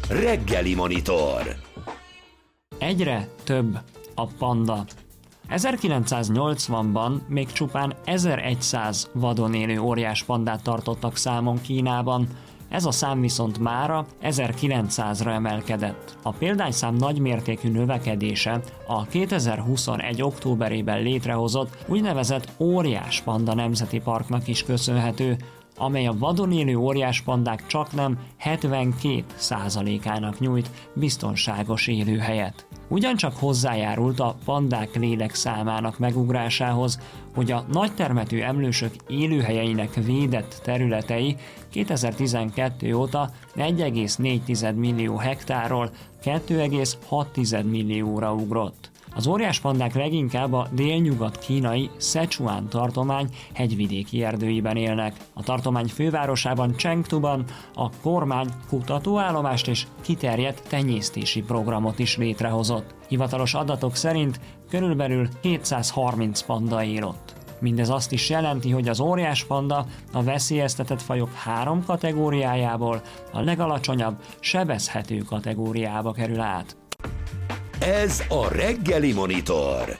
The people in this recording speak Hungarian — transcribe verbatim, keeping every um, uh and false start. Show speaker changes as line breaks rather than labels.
Reggeli Monitor.
Egyre több a panda. ezerkilencszáznyolcvanban még csupán ezerszáz vadon élő óriás pandát tartottak számon Kínában, ez a szám viszont mára ezerkilencszázra emelkedett. A példányszám nagymértékű növekedése a kétezer-huszonegy októberében létrehozott úgynevezett óriás panda nemzeti parknak is köszönhető, amely a vadon élő óriáspandák csaknem hetvenkét százalékának nyújt biztonságos élőhelyet. Ugyancsak hozzájárult a pandák lélekszámának megugrásához, hogy a nagytermetű emlősök élőhelyeinek védett területei kétezer-tizenkettő óta egy egész négy millió hektárról két egész hat millióra ugrott. Az óriáspandák leginkább a délnyugat-kínai Szechuan tartomány hegyvidéki erdőiben élnek. A tartomány fővárosában, Chengduban a kormány kutatóállomást és kiterjedt tenyésztési programot is létrehozott. Hivatalos adatok szerint körülbelül kétszázharminc panda él ott. Mindez azt is jelenti, hogy az óriáspanda a veszélyeztetett fajok három kategóriájából a legalacsonyabb, sebezhető kategóriába kerül át.
Ez a Reggeli Monitor.